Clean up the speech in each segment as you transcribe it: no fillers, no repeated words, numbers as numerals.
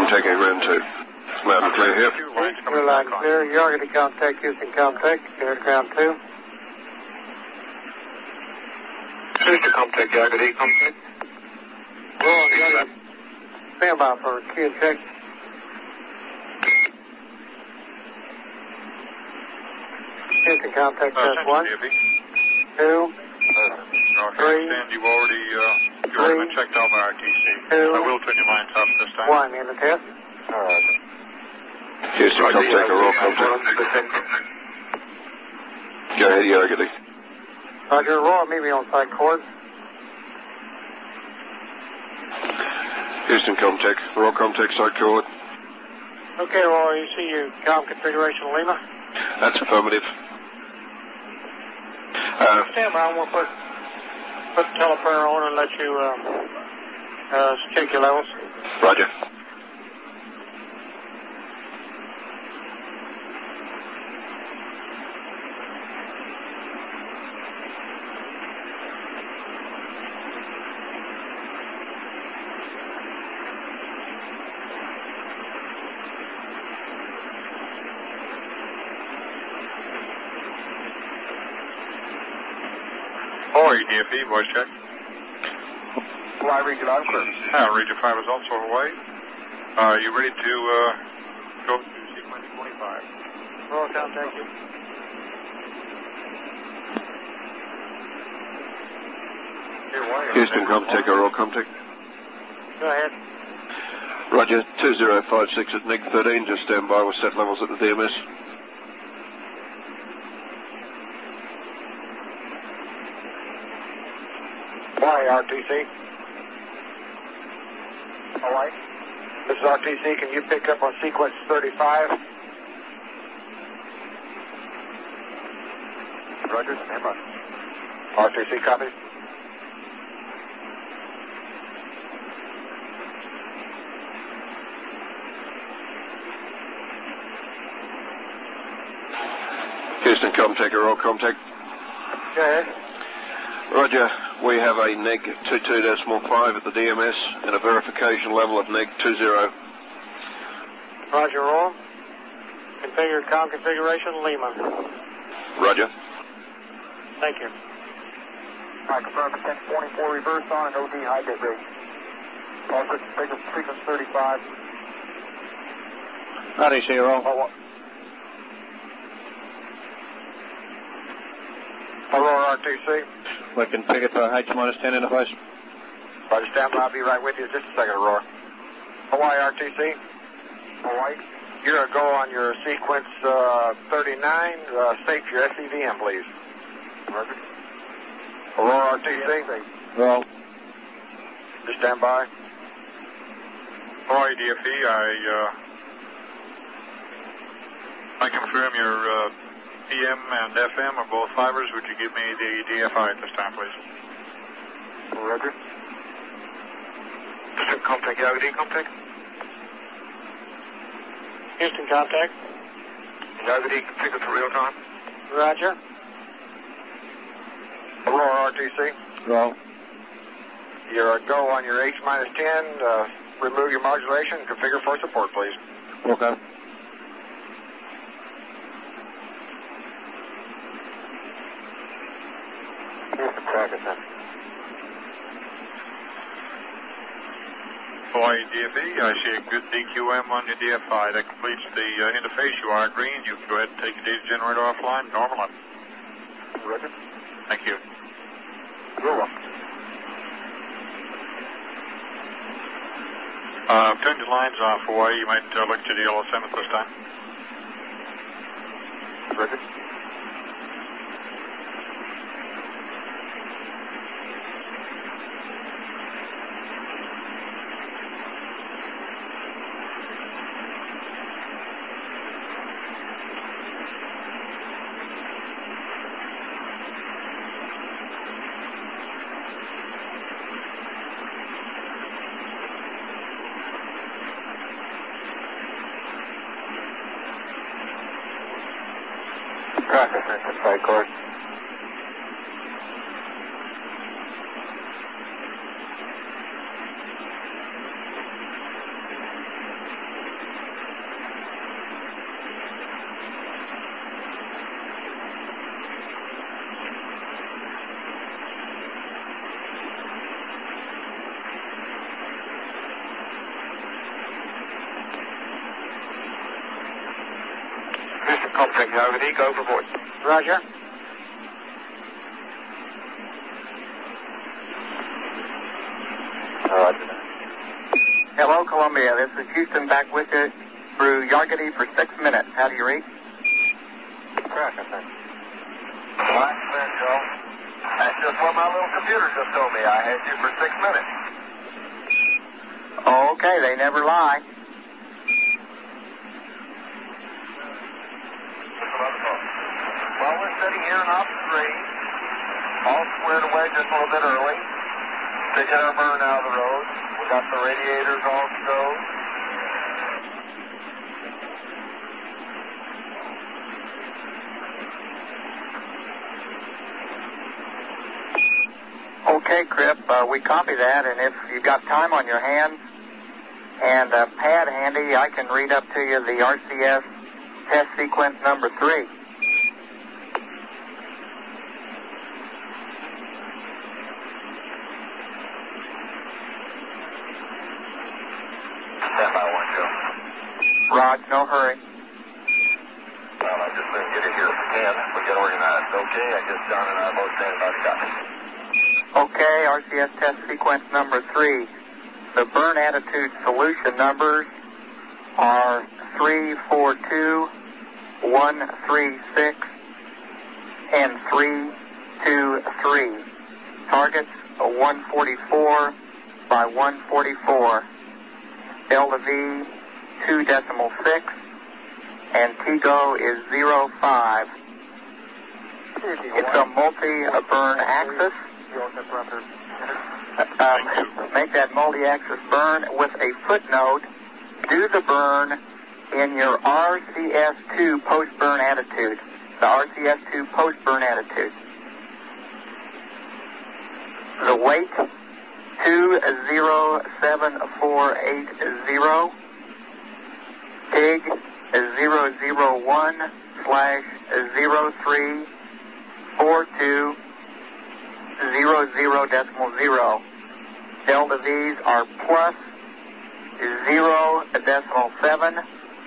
Contact round 2. Loud and clear here. Clear, loud and clear. Yargity contact, Houston contact. Clear to ground 2. Houston contact, Yargity contact. Roll, Yargity. Stand by for Q check. Houston contact, test 1. 2. Understand you've already been checked out by RTC. 2. I will turn your lines off this time. 1 in the test. Houston contact, roll contact. Go ahead, Yargity. Roger, Roll, meet me on site court. Houston contact, roll contact, site court. Okay, Roll, you see your com configuration Lima? That's affirmative. Stand by, I'm going to put the teleprinter on and let you check your levels. Roger. Hawaii DFE, voice check. Hawaii Region, I'm clear. Region 5 is also Hawaii. Are you ready to go to sequence 25? Roll contact you. Houston contact, roll contact. Go ahead. Roger, 2056 at NIG 13, just stand by with set levels at the DMS. Hawaii RTC. Hawaii. This is RTC. Can you pick up on sequence 35? Roger, stand by. RTC copies. Houston contact, roll contact. Go ahead. Roger, we have a neg 22.5 at the DMS and a verification level of neg 20. Roger, Roll. Configure com configuration Lima. Roger. Thank you. I confirm 1024 reverse on and OD high bit rate. Also configure sequence 35. RTC, Roll. Aurora RTC. We can pick it for H-10 interface. Roger, stand by. I'll be right with you. Just a second, Aurora. Hawaii RTC. Hawaii. You're a go on your sequence 39. State your SCVM, please. Roger. Aurora RTC. Roll. Just stand by. Hawaii DFE, I confirm your PM and FM are both fibers. Would you give me the DFI at this time, please? Roger. Houston contact, Yargity contact. Houston contact. Yargity configured for real time. Roger. Aurora RTC. Roll. You're a go on your H-10. Remove your modulation and configure for support, please. Okay. Hawaii DFE, I see a good DQM on your DFI. That completes the interface. You are green. You can go ahead and take the data generator offline. Normal up. Roger. Thank you. You're welcome. Turn your lines off, Hawaii. You might look to the LSM at this time. Roger. Processing side court. Coptic, over D, go for voice. Roger. Roger. Hello, Columbia. This is Houston back with you through Yargity for 6 minutes. How do you read? Crack, I think. Right, there, Joe. That's just what my little computer just told me. I had you for 6 minutes. Okay, they never lie. Well, we're sitting here in Ops 3, all squared away just a little bit early, taking our burn out of the road. We got the radiators all stowed. Okay, Crip, we copy that, and if you've got time on your hands and a pad handy, I can read up to you the RCS test sequence number 3. Stand by one, Joe. Rod, no hurry. Well, I just get it here if we can. We get organized. Okay, I guess John and I are both standing by the copy. Okay, RCS test sequence number 3. The burn attitude solution numbers are 342, 136, and 323. Targets 144 by 144. Delta V 2.6, and TGO is 05. It's a multi-burn axis. Make that multi-axis burn with a footnote. Do the burn in your RCS2 post-burn attitude. The RCS2 post-burn attitude. The weight 207,480. TIG 001/034200.0. Delta V's are plus 0.7.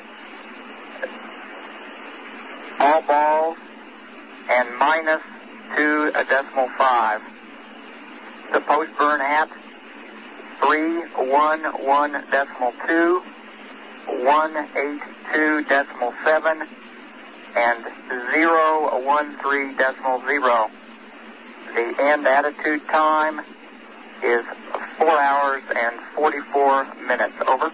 All balls and minus 2.5. The post-burn at 311.2, 182.7, and 013.0. The end attitude time is 4 hours and 44 minutes. Over.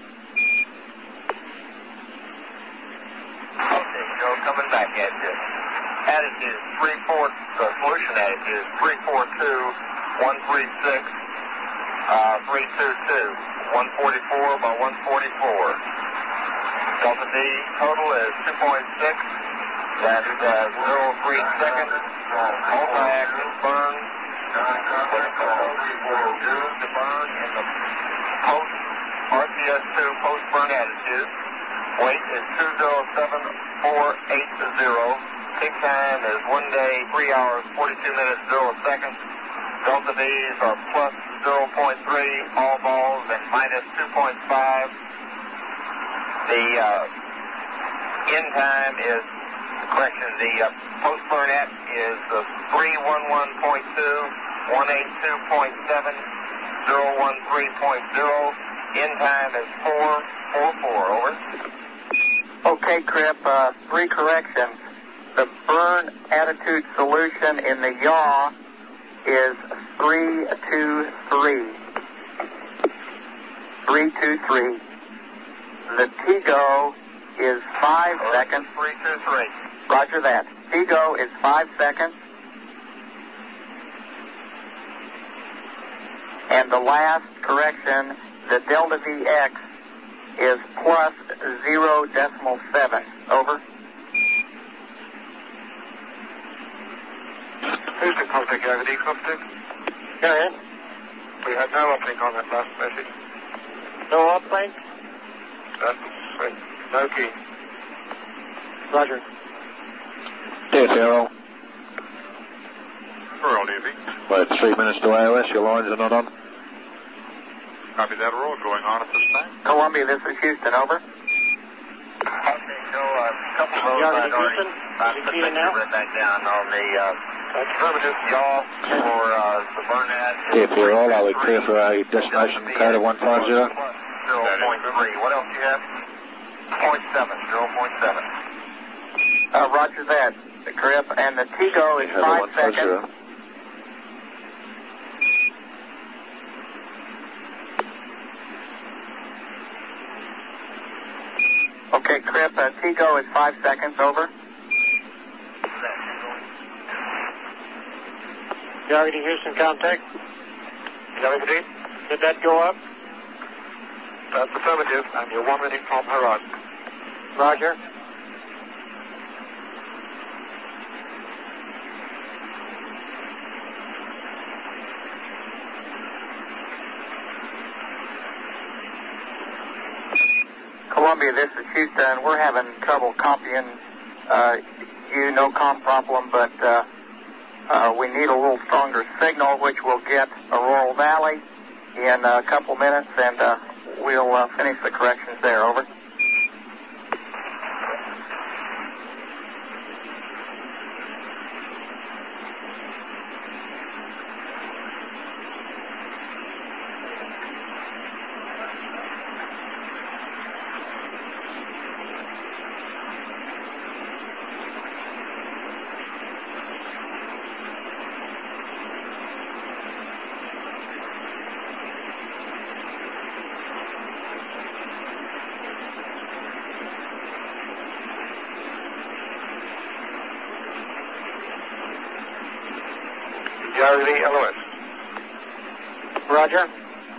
Okay, Joe, coming back at you. Attitude 3-4, solution attitude 342-136, 322, 144 by 144. Delta D total is 2.6. That's 0.3 seconds. Multi-axis burn. To burn in the RCS2 post-burn attitude. Weight is 207,480. Peak time is 1 day, 3 hours, 42 minutes, 0 seconds. Delta V's are plus 0.3, all balls, and minus 2.5. The end time is, the post-burn at is 311.2, 182.7, 013.0. End time is 444. Over. Okay, Crip, 3 corrections. The burn attitude solution in the yaw is 323. 323. The TGO is 5 seconds. 323. Roger that. TGO is 5 seconds. And the last correction, the Delta VX is plus 0.7. Over. Houston, Coptic, over D, Coptic. Go ahead. We had no opening on that last message. No uplink? That's no key. Roger. DSRL. Royal Navy. Well, it's 3 minutes to AOS. Your lines are not on. Copy that, roll going on at this time. Columbia, this is Houston. Over. Copy So a couple of those I'd already put the back down on the affirmative yaw for the Burnett. If we're all, I would clear for a destination code of 150. 0.3. What else do you have? 0.7. Roger that, Grip. And the TGO is 5 seconds. Okay, Crip, TGO is 5 seconds, over. Gravity Houston contact. Gravity? Did that go up? That's affirmative, and you're 1 minute from horizon. Roger. Columbia, this is Houston. We're having trouble copying no comm problem, but we need a little stronger signal, which we'll get Aurora Valley in a couple minutes, and we'll finish the corrections there. Over. Gravity, LOS. Roger.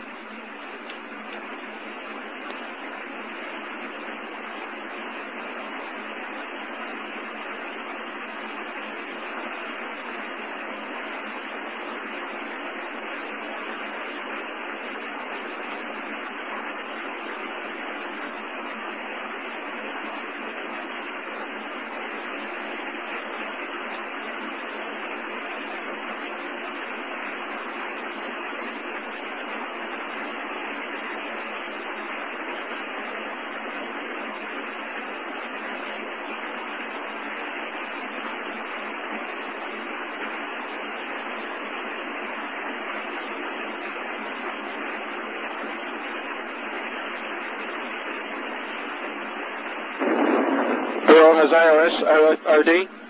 Has IOS, OD?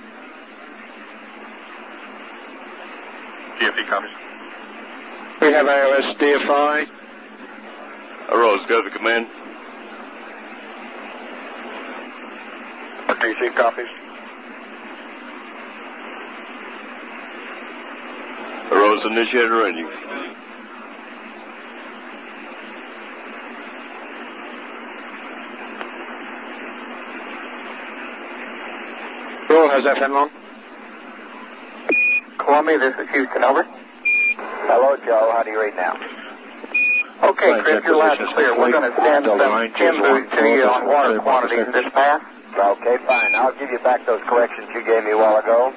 DFE copies. We have IOS, DFI. Rose, go to command. RTC copies. Rose, initiator engine. How's FM on? Columbia, this is Houston, over. Hello, Joe. How do you read now? Okay, Chris, you're loud and clear. We're going to send some Timbus to you on water quantities this pass. Okay, fine. I'll give you back those corrections you gave me a while ago.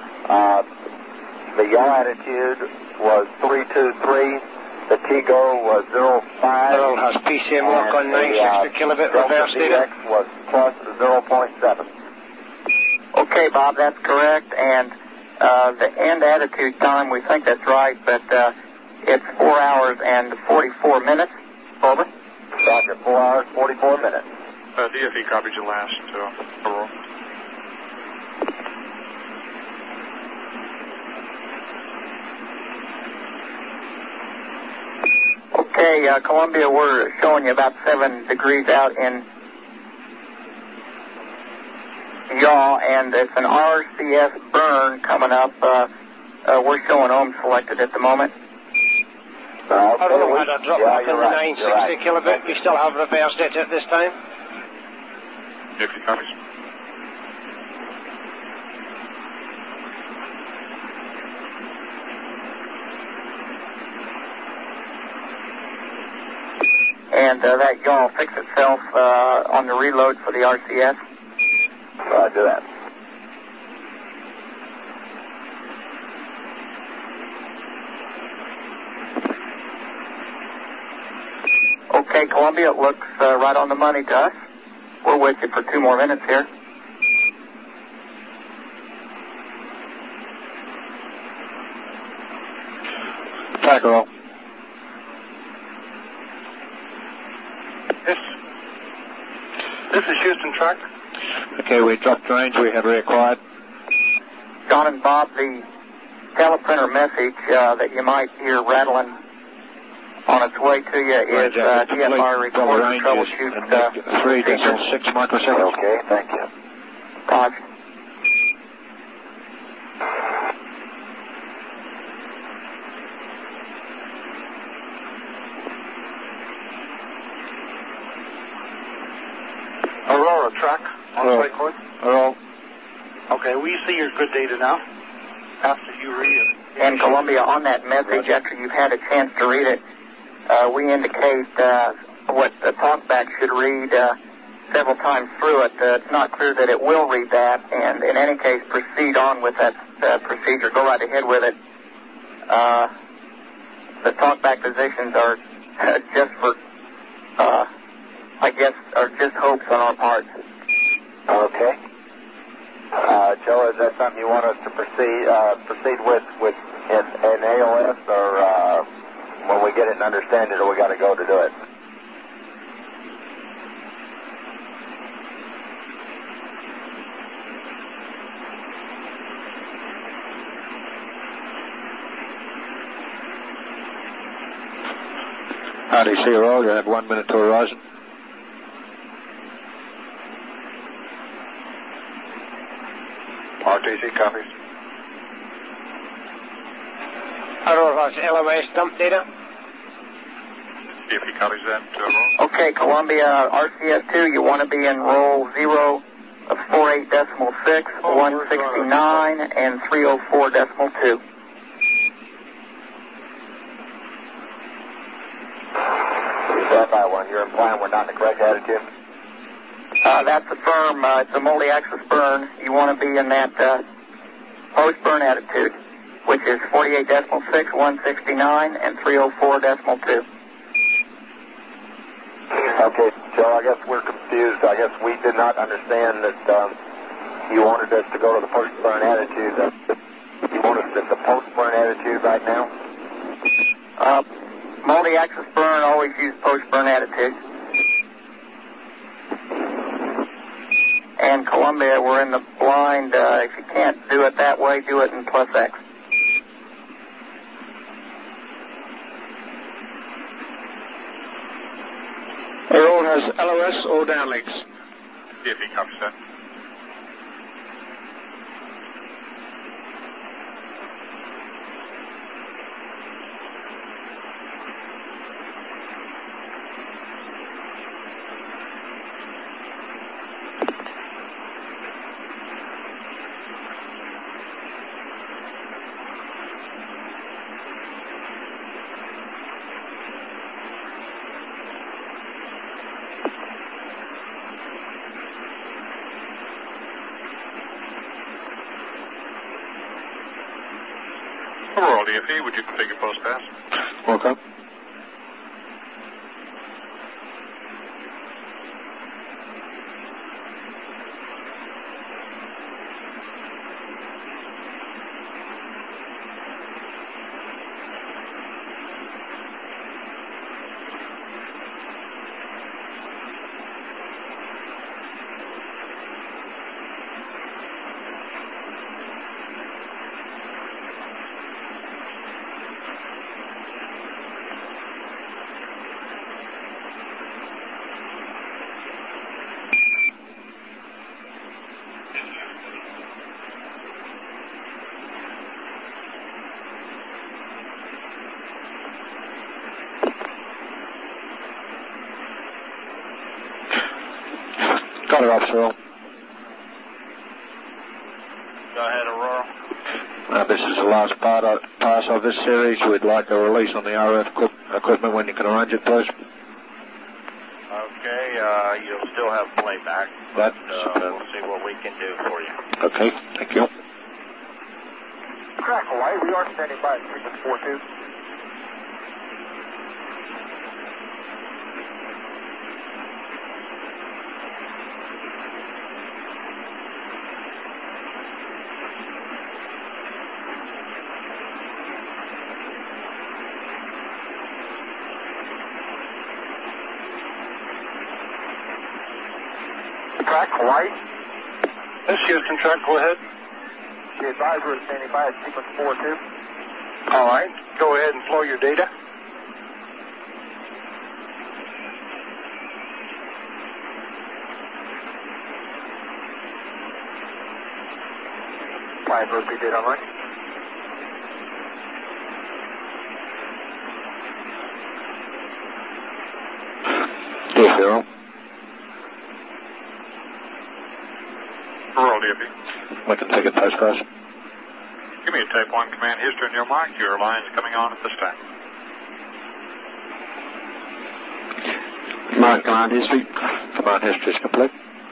The yaw attitude was 323. The TGO was 05. Earl has PCM lock on 960 kilobit reverse data. DX was plus 0.7. Okay, Bob, that's correct. And the end attitude time, we think that's right, but it's 4 hours and 44 minutes. Over. Roger, 4 hours, 44 minutes. DFE copies your last, Aurora. Okay, Columbia, we're showing you about 7 degrees out in yaw, and it's an RCS burn coming up. We're showing ohm selected at the moment. I don't know how to drop off in the 960 kilobit. We still have reverse data at this time. DFE copies. And that yaw will fix itself on the reload for the RCS. Do that. Okay, Columbia, it looks right on the money to us. we're with you for 2 more minutes here. Track roll. This is Houston Track. Okay, we dropped range. We have reacquired. John and Bob, the teleprinter message that you might hear rattling on its way to you is TFR recorder troubleshoot. 3.6 microseconds. Okay, thank you. Roger. Aurora Track on Hello. flight course. Hello. Okay, we see your good data now. After you read it. And Columbia, on that message, after you've had a chance to read it, we indicate what the talkback should read several times through it. It's not clear that it will read that, and in any case, proceed on with that procedure. Go right ahead with it. The talkback positions are just for, I guess, are just hopes on our part. Okay. Joe, is that something you want us to proceed with in AOS, or when we get it and understand it, or we got to go to do it? RDC roll. You have 1 minute to horizon. RTC copies. Aurora, LOS dump data. See if he copies that, roll. Okay, Columbia, RCS2, you want to be in roll 0 of 48.6, 169, and 304.2. Stand by one. You're implying we're not in the correct attitude? That's a firm. It's a multi-axis burn. You want to be in that post-burn attitude, which is 48.6, 169, and 304.2. Okay, Joe, I guess we're confused. I guess we did not understand that you wanted us to go to the post-burn attitude. You want us at the post-burn attitude right now? Multi-axis burn, always use post-burn attitude. And Columbia, we're in the blind. If you can't do it that way, do it in plus X. Roll has LOS or downlinks. See if he copies that. Overall, DFE, would you take a post pass? Welcome. Got it, Officer Roll. Go ahead, Aurora. This is the last pass of this series. We'd like a release on the RF equipment when you can arrange it, please. Okay, you'll still have playback. That's We'll see what we can do for you. okay. Thank you. Track Hawaii, we are standing by at 3642. Track, Hawaii. This is Houston Track, go ahead. The advisor is standing by at sequence 4-2. All right, go ahead and flow your data. Flying first speed data online. DF0. Roll, DFE. We can take a post cross. Give me a Type 1 command history on your mark. Your line's coming on at this time. Command history. Command history is complete.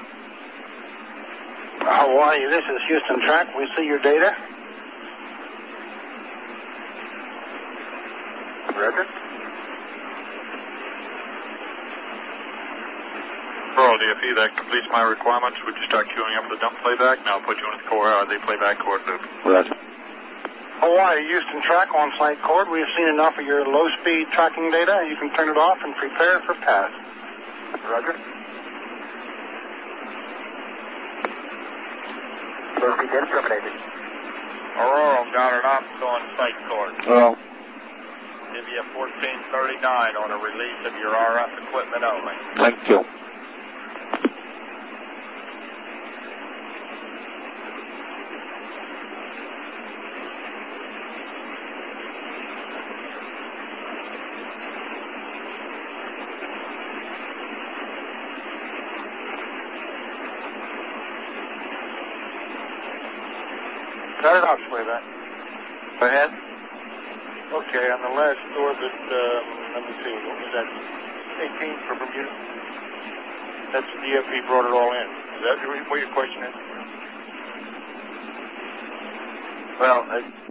Hawaii, this is Houston Track. We see your data. Roger. Roll, DFE. That completes my requirements. Would you start queuing up the dump playback? Now I'll put you in the playback chord loop. Roger. Hawaii, Houston Track, on-site cord. We have seen enough of your low-speed tracking data. You can turn it off and prepare for pass. Roger. Low speed data terminated. Aurora, got an optical on site cord. Well, Give you a 1439 on a release of your RF equipment only. thank you. Cut it off, playback. Go ahead. Okay, on the last orbit, let me see, what was that? 18 for Bermuda? That's the DFE brought it all in. Is that what your question is? Well,